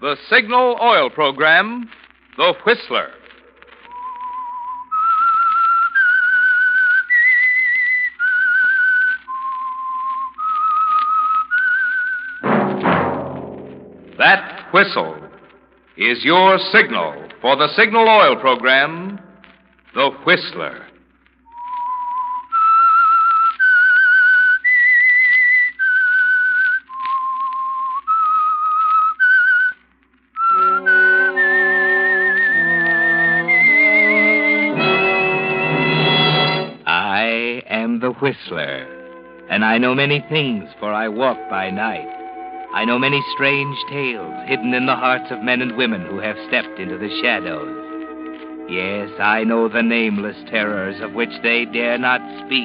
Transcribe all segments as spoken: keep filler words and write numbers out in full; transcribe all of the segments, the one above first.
The Signal Oil Program, The Whistler. That whistle is your signal for the Signal Oil Program, The Whistler. I am the Whistler, and I know many things, for I walk by night. I know many strange tales hidden in the hearts of men and women who have stepped into the shadows. Yes, I know the nameless terrors of which they dare not speak.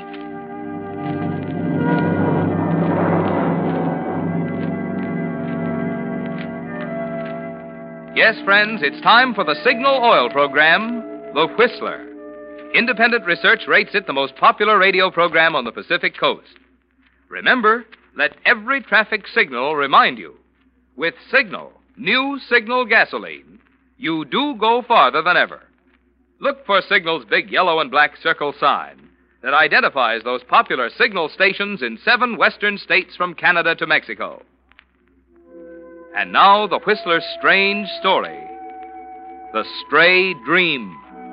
Yes, friends, it's time for the Signal Oil Program, The Whistler. Independent research rates it the most popular radio program on the Pacific Coast. Remember, let every traffic signal remind you, with Signal, new Signal gasoline, you do go farther than ever. Look for Signal's big yellow and black circle sign that identifies those popular Signal stations in seven western states from Canada to Mexico. And now, the Whistler's strange story, The Stray Dream.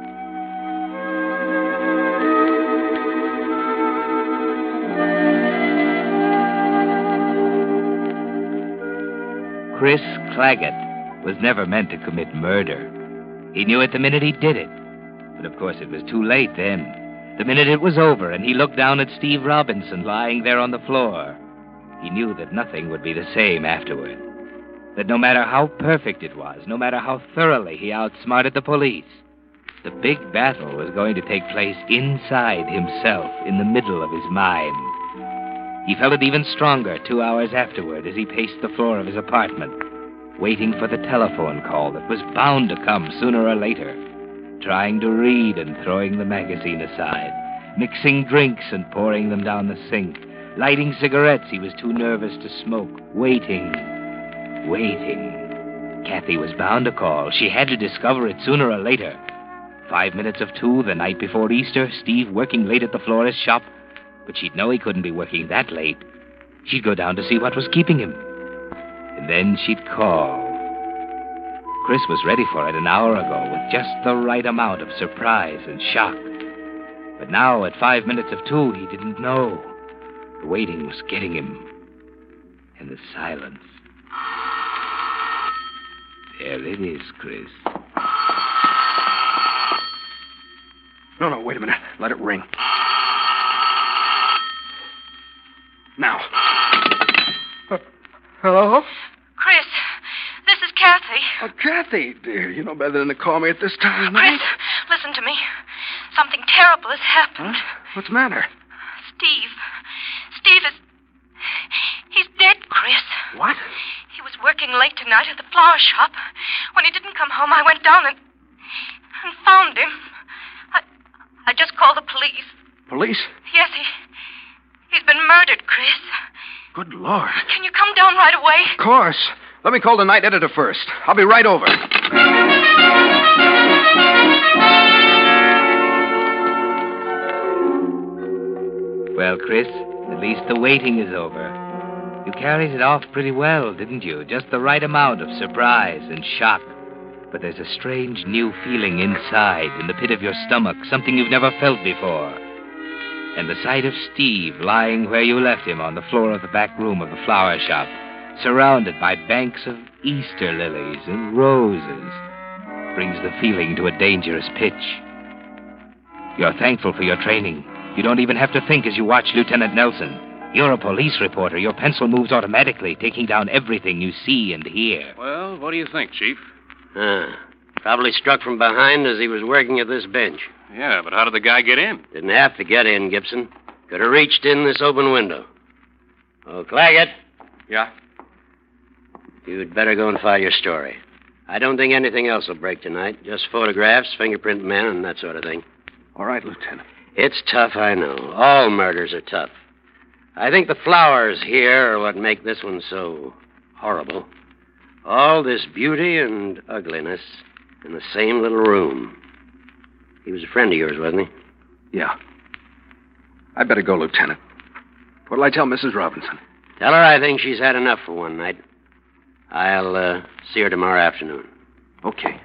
Chris Claggett was never meant to commit murder. He knew it the minute he did it. But of course it was too late then. The minute it was over and he looked down at Steve Robinson lying there on the floor, he knew that nothing would be the same afterward. That no matter how perfect it was, no matter how thoroughly he outsmarted the police, the big battle was going to take place inside himself, in the middle of his mind. He felt it even stronger two hours afterward as he paced the floor of his apartment, waiting for the telephone call that was bound to come sooner or later, trying to read and throwing the magazine aside, mixing drinks and pouring them down the sink, lighting cigarettes he was too nervous to smoke, waiting, waiting. Kathy was bound to call. She had to discover it sooner or later. Five minutes of two the night before Easter, Steve working late at the florist's shop, but she'd know he couldn't be working that late. She'd go down to see what was keeping him. And then she'd call. Chris was ready for it an hour ago with just the right amount of surprise and shock. But now, at five minutes of two, he didn't know. The waiting was getting him. And the silence. There it is, Chris. No, no, wait a minute. Let it ring. Now. Uh, hello? Chris, this is Kathy. Oh, Kathy, dear, you know better than to call me at this time of Chris, night. listen to me. Something terrible has happened. Huh? What's the matter? Steve. Steve is... He's dead, Chris. What? He was working late tonight at the flower shop. When he didn't come home, I went down and... and found him. I... I just called the police. Police? Yes, he... He's been murdered, Chris. Good Lord. Can you come down right away? Of course. Let me call the night editor first. I'll be right over. Well, Chris, at least the waiting is over. You carried it off pretty well, didn't you? Just the right amount of surprise and shock. But there's a strange new feeling inside, in the pit of your stomach, something you've never felt before. And the sight of Steve lying where you left him on the floor of the back room of the flower shop, surrounded by banks of Easter lilies and roses, brings the feeling to a dangerous pitch. You're thankful for your training. You don't even have to think as you watch Lieutenant Nelson. You're a police reporter. Your pencil moves automatically, taking down everything you see and hear. Well, what do you think, Chief? Ah, probably struck from behind as he was working at this bench. Yeah, but how did the guy get in? Didn't have to get in, Gibson. Could have reached in this open window. Oh, Claggett. Yeah? You'd better go and file your story. I don't think anything else will break tonight. Just photographs, fingerprint men, and that sort of thing. All right, Lieutenant. It's tough, I know. All murders are tough. I think the flowers here are what make this one so horrible. All this beauty and ugliness in the same little room. He was a friend of yours, wasn't he? Yeah. I better go, Lieutenant. What'll I tell Missus Robinson? Tell her I think she's had enough for one night. I'll uh, see her tomorrow afternoon. Okay.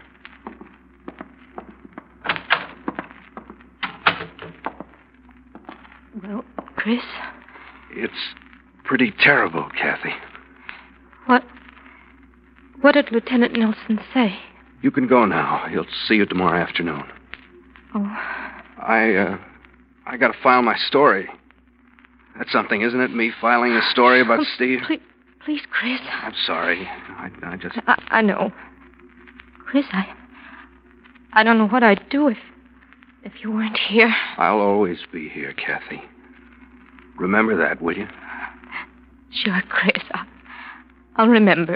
Well, Chris? It's pretty terrible, Kathy. What... What did Lieutenant Nelson say? You can go now. He'll see you tomorrow afternoon. Oh. I, uh... I gotta file my story. That's something, isn't it? Me filing a story about Oh, Steve? Please, please, Chris. I'm sorry. I, I just... I, I know. Chris, I... I don't know what I'd do if... if you weren't here. I'll always be here, Kathy. Remember that, will you? Sure, Chris. I'll, I'll remember.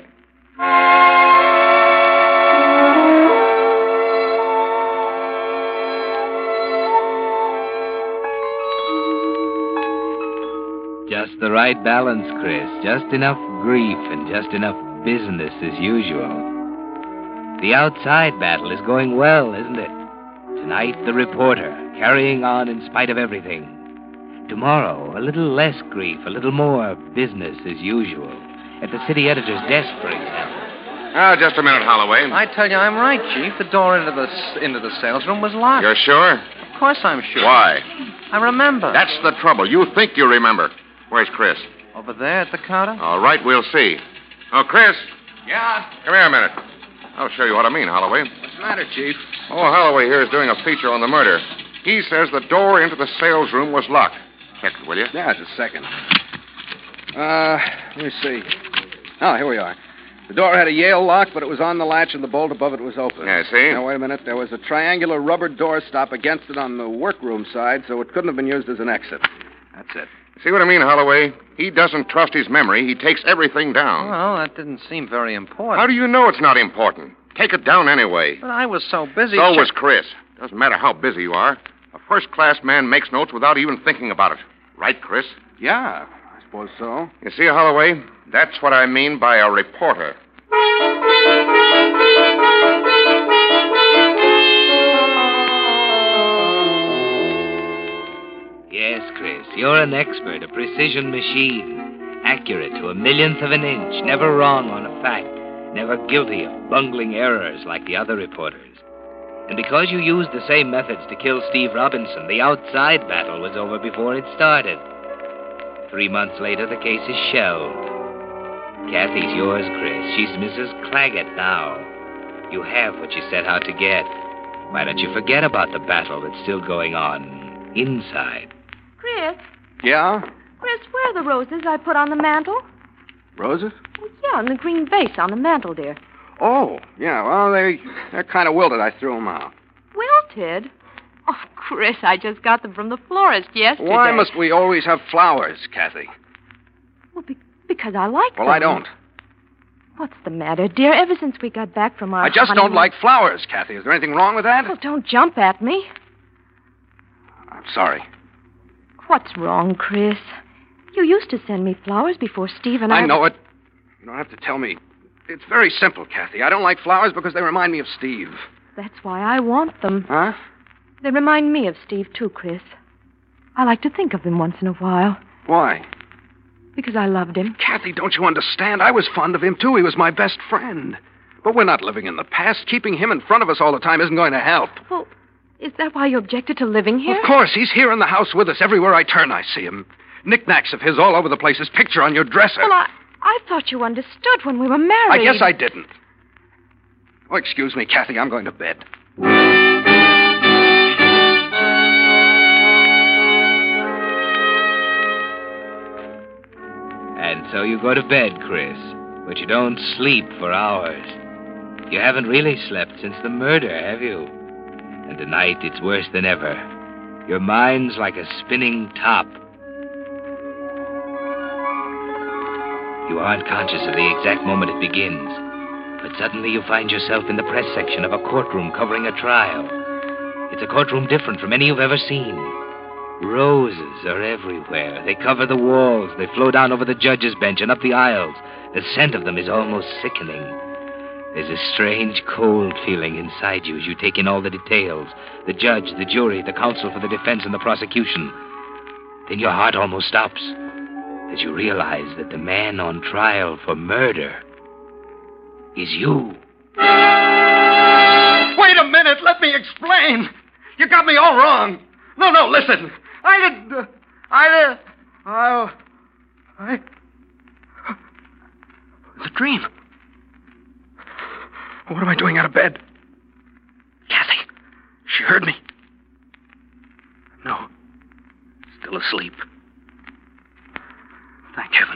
Just the right balance, Chris. Just enough grief and just enough business as usual. The outside battle is going well, isn't it? Tonight, the reporter, carrying on in spite of everything. Tomorrow, a little less grief, a little more business as usual. At the city editor's desk, for example. Ah, just a minute, Holloway. I tell you, I'm right, Chief. The door into the into the sales room was locked. You're sure? Of course I'm sure. Why? I remember. That's the trouble. You think you remember. Where's Chris? Over there at the counter? All right, we'll see. Oh, Chris. Yeah? Come here a minute. I'll show you what I mean, Holloway. What's the matter, Chief? Oh, Holloway here is doing a feature on the murder. He says the door into the sales room was locked. Check it, will you? Yeah, just a second. Uh, let me see. Oh, here we are. The door had a Yale lock, but it was on the latch and the bolt above it was open. Yeah, see? Now, wait a minute. There was a triangular rubber door stop against it on the workroom side, so it couldn't have been used as an exit. That's it. See what I mean, Holloway? He doesn't trust his memory. He takes everything down. Well, that didn't seem very important. How do you know it's not important? Take it down anyway. But I was so busy... So che- was Chris. Doesn't matter how busy you are. A first-class man makes notes without even thinking about it. Right, Chris? Yeah, I suppose so. You see, Holloway, that's what I mean by a reporter. Yes, Chris, you're an expert, a precision machine. Accurate to a millionth of an inch, never wrong on a fact, never guilty of bungling errors like the other reporters. And because you used the same methods to kill Steve Robinson, the outside battle was over before it started. Three months later, the case is shelved. Kathy's yours, Chris. She's Missus Claggett now. You have what you set out to get. Why don't you forget about the battle that's still going on inside? Chris, Yeah? Chris, where are the roses I put on the mantel? Roses? Oh, yeah, in the green vase on the mantel, dear. Oh, yeah. Well, they, they're kind of wilted. I threw them out. Wilted? Oh, Chris, I just got them from the florist yesterday. Why must we always have flowers, Kathy? Well, be- because I like them. Well, I don't. What's the matter, dear? Ever since we got back from our I just don't honeymoon- like flowers, Kathy. Is there anything wrong with that? Oh, don't jump at me. I'm sorry. What's wrong, Chris? You used to send me flowers before Steve and I... I know it. You don't have to tell me. It's very simple, Kathy. I don't like flowers because they remind me of Steve. That's why I want them. Huh? They remind me of Steve, too, Chris. I like to think of him once in a while. Why? Because I loved him. Kathy, don't you understand? I was fond of him, too. He was my best friend. But we're not living in the past. Keeping him in front of us all the time isn't going to help. Well, is that why you objected to living here? Of course. He's here in the house with us. Everywhere I turn, I see him. Knickknacks of his all over the place. His picture on your dresser. Well, I, I thought you understood when we were married. I guess I didn't. Oh, excuse me, Kathy. I'm going to bed. And so you go to bed, Chris, but you don't sleep for hours. You haven't really slept since the murder, have you? And tonight it's worse than ever. Your mind's like a spinning top. You aren't conscious of the exact moment it begins, but suddenly you find yourself in the press section of a courtroom covering a trial. It's a courtroom different from any you've ever seen. Roses are everywhere. They cover the walls. They flow down over the judge's bench and up the aisles. The scent of them is almost sickening. There's a strange, cold feeling inside you as you take in all the details. The judge, the jury, the counsel for the defense, and the prosecution. Then your heart almost stops as you realize that the man on trial for murder is you. Wait a minute. Let me explain. You got me all wrong. No, no, listen. I didn't... Uh, I didn't... I... I... It was a dream. What am I doing out of bed? Kathy. She heard me. No. Still asleep. Thank heaven.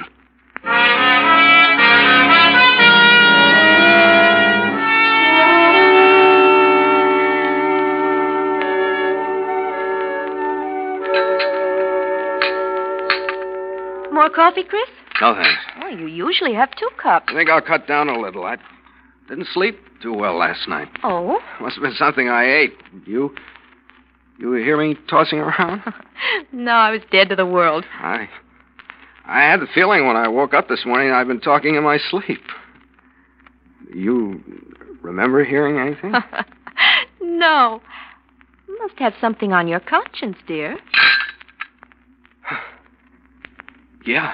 More coffee, Chris? No, thanks. Oh, you usually have two cups. I think I'll cut down a little. I didn't sleep too well last night. Oh? Must have been something I ate. You... You hear me tossing around? No, I was dead to the world. I... I had the feeling when I woke up this morning I've been talking in my sleep. You remember hearing anything? No. You must have something on your conscience, dear. Yeah.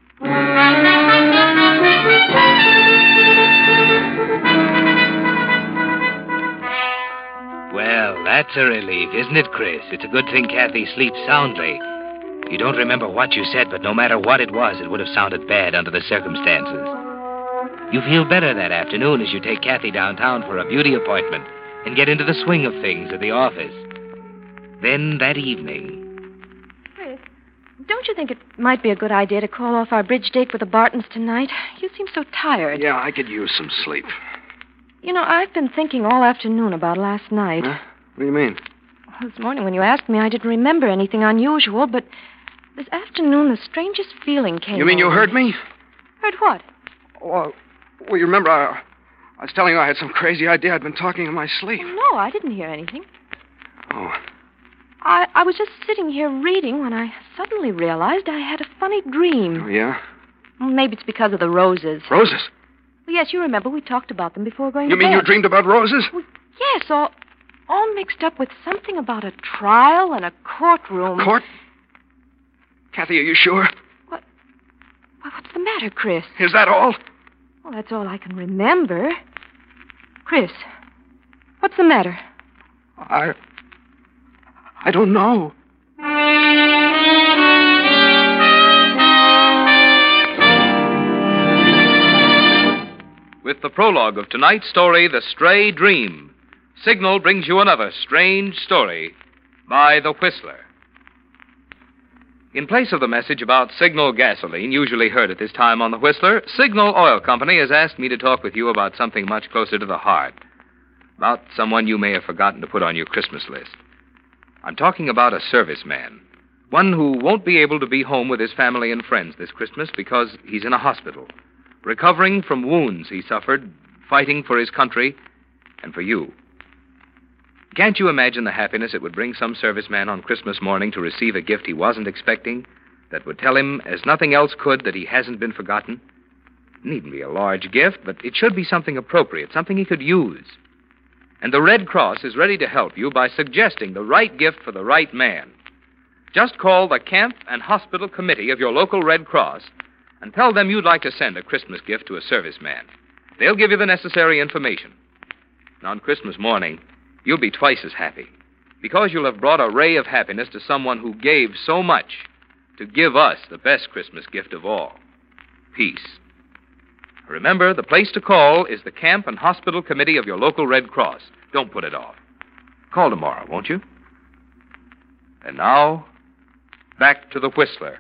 Well, that's a relief, isn't it, Chris? It's a good thing Kathy sleeps soundly. You don't remember what you said, but no matter what it was, it would have sounded bad under the circumstances. You feel better that afternoon as you take Kathy downtown for a beauty appointment and get into the swing of things at the office. Then that evening... Chris, don't you think it might be a good idea to call off our bridge date with the Bartons tonight? You seem so tired. Yeah, I could use some sleep. You know, I've been thinking all afternoon about last night. Huh? What do you mean? Well, this morning when you asked me, I didn't remember anything unusual, but this afternoon the strangest feeling came You mean you over heard me? Heard what? Well, well, you remember I, I was telling you I had some crazy idea. I'd been talking in my sleep. No, I didn't hear anything. Oh. I, I was just sitting here reading when I suddenly realized I had a funny dream. Oh, yeah? Well, maybe it's because of the roses. Roses? Well, yes, you remember we talked about them before going You to mean bed. you dreamed about roses? Well, yes, all, all mixed up with something about a trial and a courtroom. Court? Kathy, are you sure? What? Well, what's the matter, Chris? Is that all? Well, that's all I can remember. Chris, what's the matter? I... I don't know. With the prologue of tonight's story, The Stray Dream, Signal brings you another strange story by The Whistler. In place of the message about Signal gasoline, usually heard at this time on The Whistler, Signal Oil Company has asked me to talk with you about something much closer to the heart. About someone you may have forgotten to put on your Christmas list. I'm talking about a serviceman. One who won't be able to be home with his family and friends this Christmas because he's in a hospital, recovering from wounds he suffered, fighting for his country and for you. Can't you imagine the happiness it would bring some serviceman on Christmas morning to receive a gift he wasn't expecting that would tell him, as nothing else could, that he hasn't been forgotten? It needn't be a large gift, but it should be something appropriate, something he could use. And the Red Cross is ready to help you by suggesting the right gift for the right man. Just call the Camp and Hospital Committee of your local Red Cross and tell them you'd like to send a Christmas gift to a serviceman. They'll give you the necessary information. And on Christmas morning, you'll be twice as happy because you'll have brought a ray of happiness to someone who gave so much to give us the best Christmas gift of all, peace. Remember, the place to call is the Camp and Hospital Committee of your local Red Cross. Don't put it off. Call tomorrow, won't you? And now, back to the Whistler.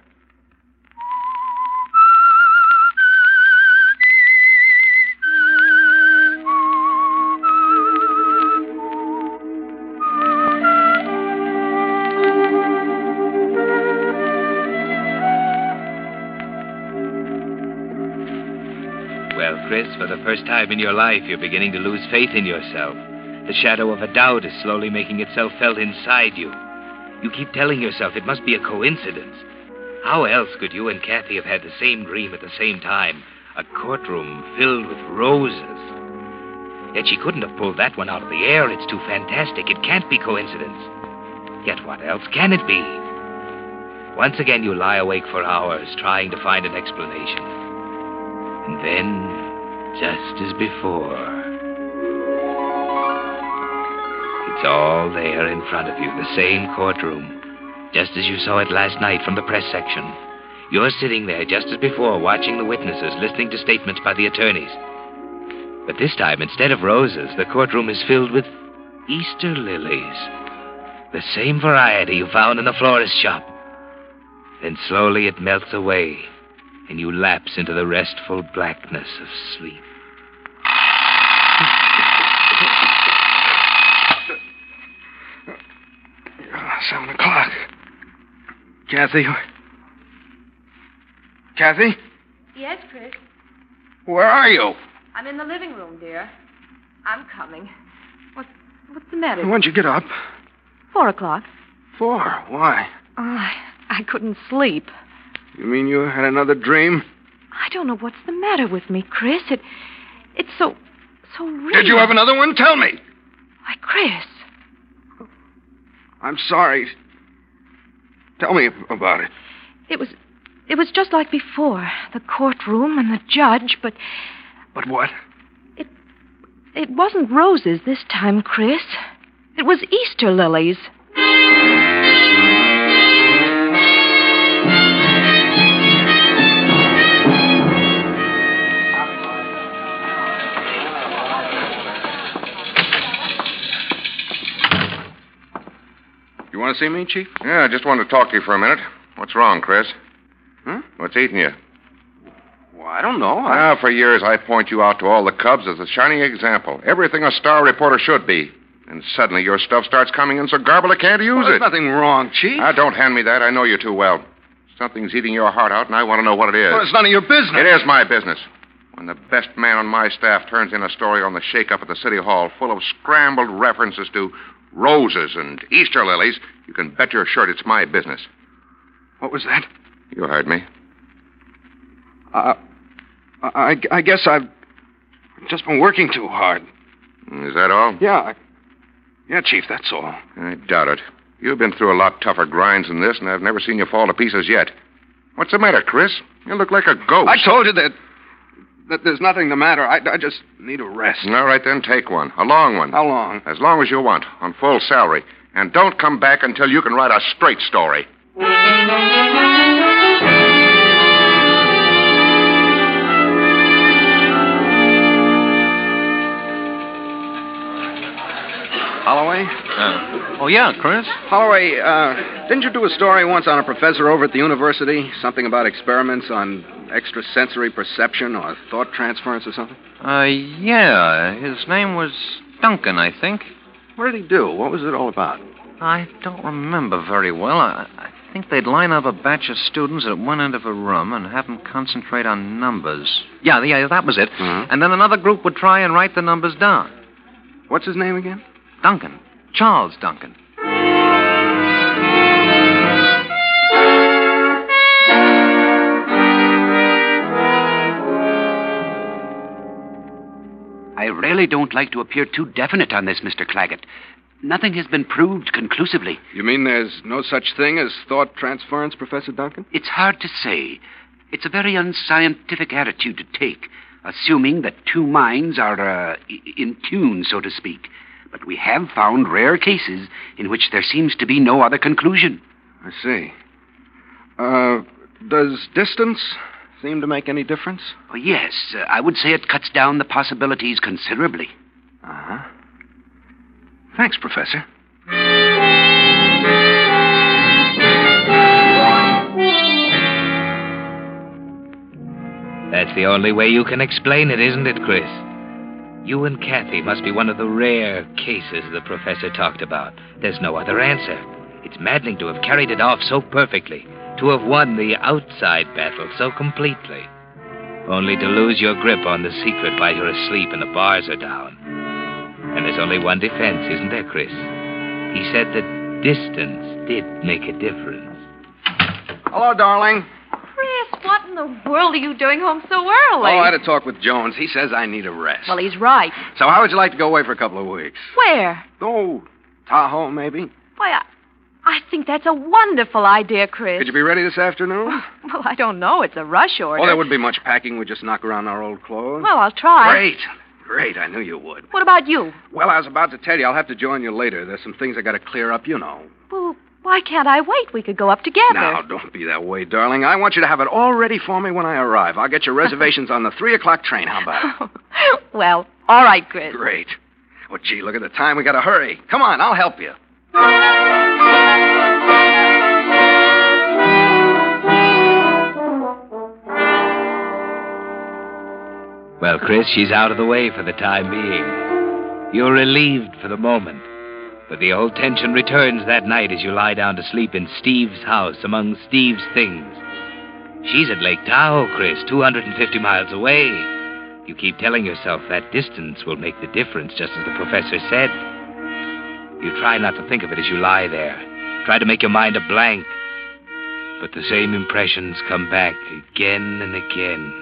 Well, Chris, for the first time in your life, you're beginning to lose faith in yourself. The shadow of a doubt is slowly making itself felt inside you. You keep telling yourself it must be a coincidence. How else could you and Kathy have had the same dream at the same time? A courtroom filled with roses. Yet she couldn't have pulled that one out of the air. It's too fantastic. It can't be coincidence. Yet what else can it be? Once again, you lie awake for hours trying to find an explanation. And then, just as before, it's all there in front of you, the same courtroom, just as you saw it last night from the press section. You're sitting there just as before, watching the witnesses, listening to statements by the attorneys. But this time, instead of roses, the courtroom is filled with Easter lilies. The same variety you found in the florist's shop. Then slowly it melts away, and you lapse into the restful blackness of sleep. Seven o'clock. Kathy? Kathy? Yes, Chris. Where are you? I'm in the living room, dear. I'm coming. What, what's the matter? When'd you get up? Four o'clock. Four? Why? Oh, I, I couldn't sleep. You mean you had another dream? I don't know what's the matter with me, Chris. It, it's so, so real. Did you have another one? Tell me. Why, Chris. I'm sorry. Tell me about it. It was, it was just like before. The courtroom and the judge, but... But what? It, it wasn't roses this time, Chris. It was Easter lilies. You want to see me, Chief? Yeah, I just wanted to talk to you for a minute. What's wrong, Chris? Huh? What's eating you? Well, I don't know. I... Well, for years I point you out to all the Cubs as a shining example. Everything a star reporter should be. And suddenly your stuff starts coming in so garbled I can't use well, there's it. There's nothing wrong, Chief. Ah, don't hand me that. I know you too well. Something's eating your heart out, and I want to know what it is. Well, it's none of your business. It is my business. When the best man on my staff turns in a story on the shake-up at the City Hall full of scrambled references to roses and Easter lilies, you can bet your shirt it's my business. What was that? You heard me. Uh, I, I guess I've just been working too hard. Is that all? Yeah. Yeah, Chief, that's all. I doubt it. You've been through a lot tougher grinds than this, and I've never seen you fall to pieces yet. What's the matter, Chris? You look like a ghost. I told you that that there's nothing the matter. I, I just need a rest. All right, then, take one. A long one. How long? As long as you want, on full salary. And don't come back until you can write a straight story. Holloway? Uh, oh, yeah, Chris? Holloway, uh, didn't you do a story once on a professor over at the university? Something about experiments on extrasensory perception or thought transference or something? Uh, yeah. His name was Duncan, I think. What did he do? What was it all about? I don't remember very well. I, I think they'd line up a batch of students at one end of a room and have them concentrate on numbers. Yeah, yeah, that was it. Mm-hmm. And then another group would try and write the numbers down. What's his name again? Duncan. Charles Duncan. I really don't like to appear too definite on this, Mister Claggett. Nothing has been proved conclusively. You mean there's no such thing as thought transference, Professor Duncan? It's hard to say. It's a very unscientific attitude to take, assuming that two minds are uh, in tune, so to speak. But we have found rare cases in which there seems to be no other conclusion. I see. Uh, does distance seem to make any difference? Oh, yes, uh, I would say it cuts down the possibilities considerably. Uh-huh. Thanks, Professor. That's the only way you can explain it, isn't it, Chris? You and Kathy must be one of the rare cases the professor talked about. There's no other answer. It's maddening to have carried it off so perfectly, to have won the outside battle so completely, only to lose your grip on the secret while you're asleep and the bars are down. And there's only one defense, isn't there, Chris? He said that distance did make a difference. Hello, darling. Chris, what in the world are you doing home so early? Oh, I had a talk with Jones. He says I need a rest. Well, he's right. So how would you like to go away for a couple of weeks? Where? Oh, Tahoe, maybe? Why, I, I think that's a wonderful idea, Chris. Could you be ready this afternoon? Well, I don't know. It's a rush order. Oh, there wouldn't be much packing. We'd just knock around our old clothes. Well, I'll try. Great. Great. I knew you would. What about you? Well, I was about to tell you. I'll have to join you later. There's some things I got to clear up, you know. Well, why can't I wait? We could go up together. Now, don't be that way, darling. I want you to have it all ready for me when I arrive. I'll get your reservations on the three o'clock train. How about it? Well, all right, Chris. Great. Well, gee, look at the time. We got to hurry. Come on, I'll help you. Well, Chris, she's out of the way for the time being. You're relieved for the moment. But the old tension returns that night as you lie down to sleep in Steve's house among Steve's things. She's at Lake Tahoe, Chris, two hundred fifty miles away. You keep telling yourself that distance will make the difference, just as the professor said. You try not to think of it as you lie there. Try to make your mind a blank. But the same impressions come back again and again.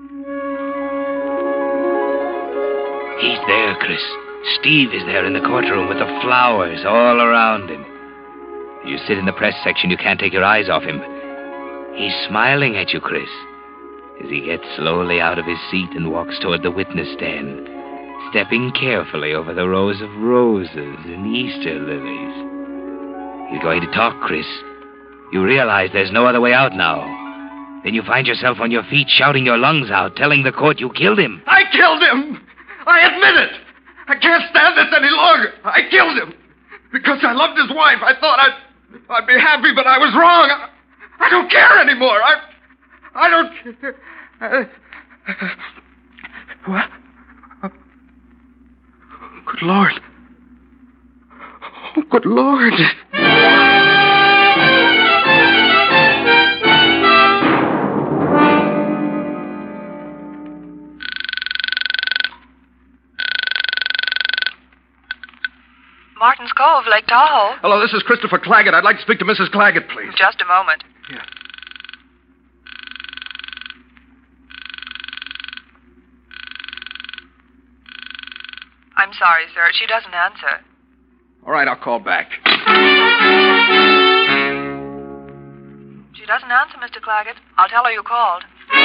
He's there, Chris. Steve is there in the courtroom with the flowers all around him. You sit in the press section, you can't take your eyes off him. He's smiling at you, Chris, as he gets slowly out of his seat and walks toward the witness stand, stepping carefully over the rows of roses and Easter lilies. You're going to talk, Chris. You realize there's no other way out now. Then you find yourself on your feet shouting your lungs out, telling the court you killed him. I killed him! I admit it! I can't stand this any longer. I killed him. Because I loved his wife. I thought I'd, I'd be happy, but I was wrong. I, I don't care anymore. I, I don't care. I, what? Oh, good Lord. Oh, good Lord. Martin's Cove, Lake Tahoe. Hello, this is Christopher Claggett. I'd like to speak to Missus Claggett, please. Just a moment. Yeah. I'm sorry, sir. She doesn't answer. All right, I'll call back. She doesn't answer, Mister Claggett. I'll tell her you called.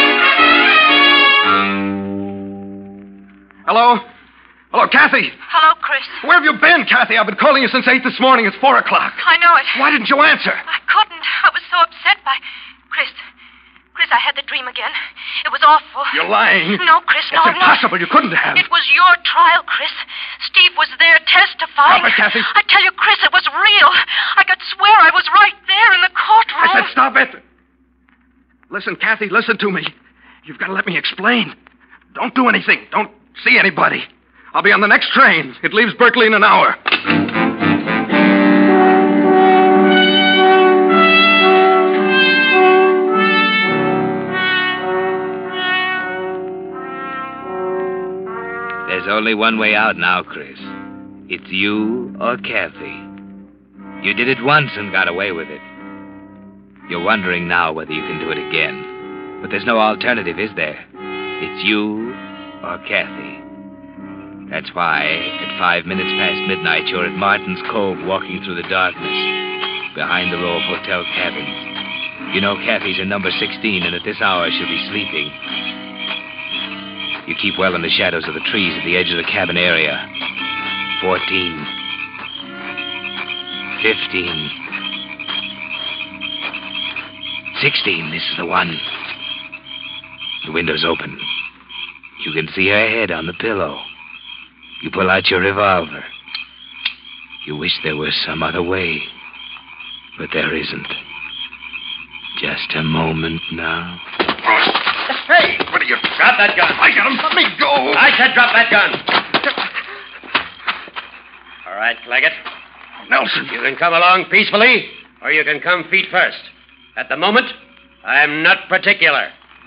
Hello? Hello, Kathy. Hello, Chris. Where have you been, Kathy? I've been calling you since eight this morning. It's four o'clock. I know it. Why didn't you answer? I couldn't. I was so upset by... Chris. Chris, I had the dream again. It was awful. You're lying. No, Chris, no, It's I'm impossible. not. You couldn't have. It was your trial, Chris. Steve was there testifying. Stop it, Kathy. I tell you, Chris, it was real. I could swear I was right there in the courtroom. I said stop it. Listen, Kathy, listen to me. You've got to let me explain. Don't do anything. Don't see anybody. I'll be on the next train. It leaves Berkeley in an hour. There's only one way out now, Chris. It's you or Kathy. You did it once and got away with it. You're wondering now whether you can do it again. But there's no alternative, is there? It's you or Kathy. That's why, at five minutes past midnight, you're at Martin's Cove walking through the darkness, behind the row of hotel cabins. You know Kathy's in number sixteen, and at this hour she'll be sleeping. You keep well in the shadows of the trees at the edge of the cabin area. Fourteen. Fifteen. Sixteen. This is the one. The window's open. You can see her head on the pillow. You pull out your revolver. You wish there was some other way, but there isn't. Just a moment now. Hey, what are you... Drop that gun. I got him. Let me go. I said drop that gun. All right, Claggett. Nelson. You can come along peacefully, or you can come feet first. At the moment, I'm not particular.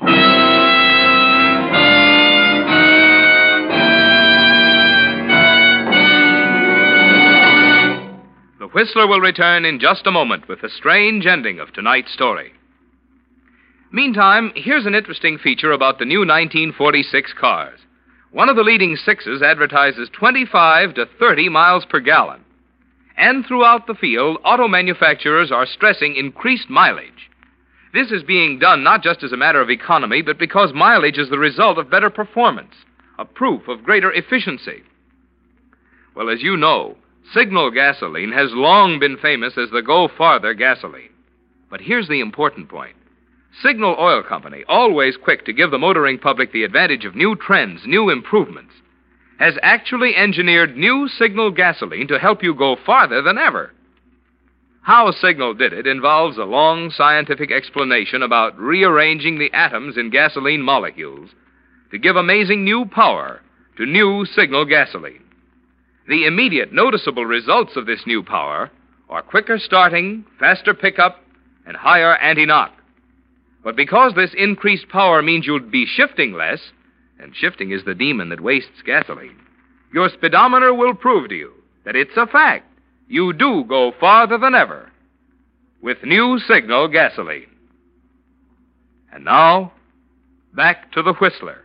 The Whistler will return in just a moment with the strange ending of tonight's story. Meantime, here's an interesting feature about the new nineteen forty-six cars. One of the leading sixes advertises twenty-five to thirty miles per gallon. And throughout the field, auto manufacturers are stressing increased mileage. This is being done not just as a matter of economy, but because mileage is the result of better performance, a proof of greater efficiency. Well, as you know, Signal gasoline has long been famous as the Go Farther gasoline. But here's the important point. Signal Oil Company, always quick to give the motoring public the advantage of new trends, new improvements, has actually engineered new Signal gasoline to help you go farther than ever. How Signal did it involves a long scientific explanation about rearranging the atoms in gasoline molecules to give amazing new power to new Signal gasoline. The immediate noticeable results of this new power are quicker starting, faster pickup, and higher anti-knock. But because this increased power means you'll be shifting less, and shifting is the demon that wastes gasoline, your speedometer will prove to you that it's a fact. You do go farther than ever with new Signal gasoline. And now, back to the Whistler.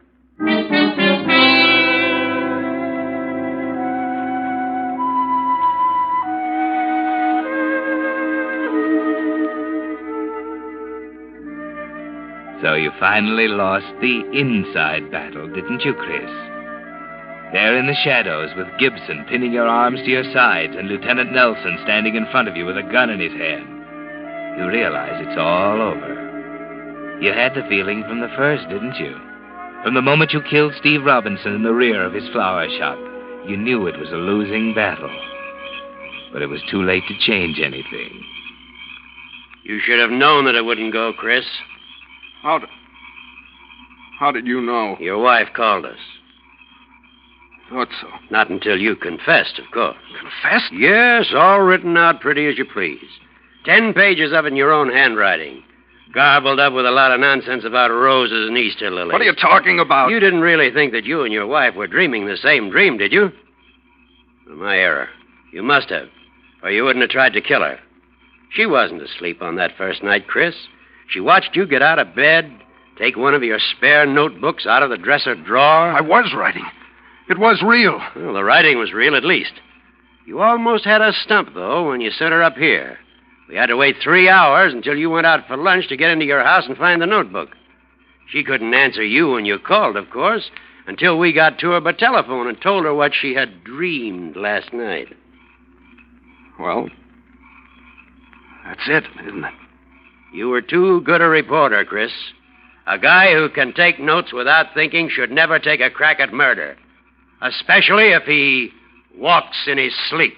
So you finally lost the inside battle, didn't you, Chris? There in the shadows with Gibson pinning your arms to your sides and Lieutenant Nelson standing in front of you with a gun in his hand. You realize it's all over. You had the feeling from the first, didn't you? From the moment you killed Steve Robinson in the rear of his flower shop, you knew it was a losing battle. But it was too late to change anything. You should have known that it wouldn't go, Chris. How did... How did you know? Your wife called us. Thought so. Not until you confessed, of course. Confessed? Yes, all written out pretty as you please. Ten pages of it in your own handwriting. Garbled up with a lot of nonsense about roses and Easter lilies. What are you talking about? You didn't really think that you and your wife were dreaming the same dream, did you? My error. You must have, or you wouldn't have tried to kill her. She wasn't asleep on that first night, Chris. She watched you get out of bed, take one of your spare notebooks out of the dresser drawer. I was writing. It was real. Well, the writing was real, at least. You almost had us stumped, though, when you sent her up here. We had to wait three hours until you went out for lunch to get into your house and find the notebook. She couldn't answer you when you called, of course, until we got to her by telephone and told her what she had dreamed last night. Well, that's it, isn't it? You were too good a reporter, Chris. A guy who can take notes without thinking should never take a crack at murder, especially if he walks in his sleep.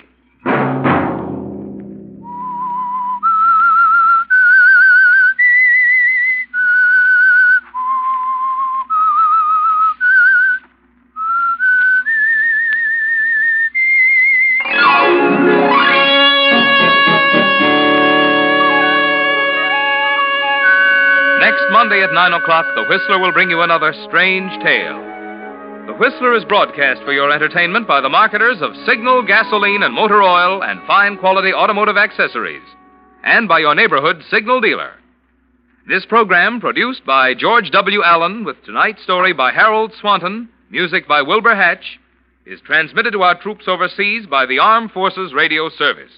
Monday at nine o'clock, The Whistler will bring you another strange tale. The Whistler is broadcast for your entertainment by the marketers of Signal gasoline and motor oil and fine quality automotive accessories, and by your neighborhood Signal dealer. This program, produced by George W. Allen, with tonight's story by Harold Swanton, music by Wilbur Hatch, is transmitted to our troops overseas by the Armed Forces Radio Service.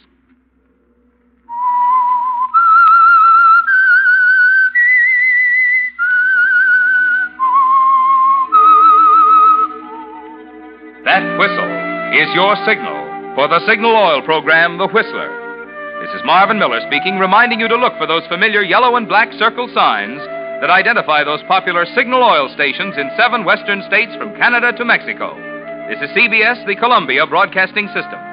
That whistle is your signal for the Signal Oil program, The Whistler. This is Marvin Miller speaking, reminding you to look for those familiar yellow and black circle signs that identify those popular Signal Oil stations in seven western states from Canada to Mexico. This is C B S, the Columbia Broadcasting System.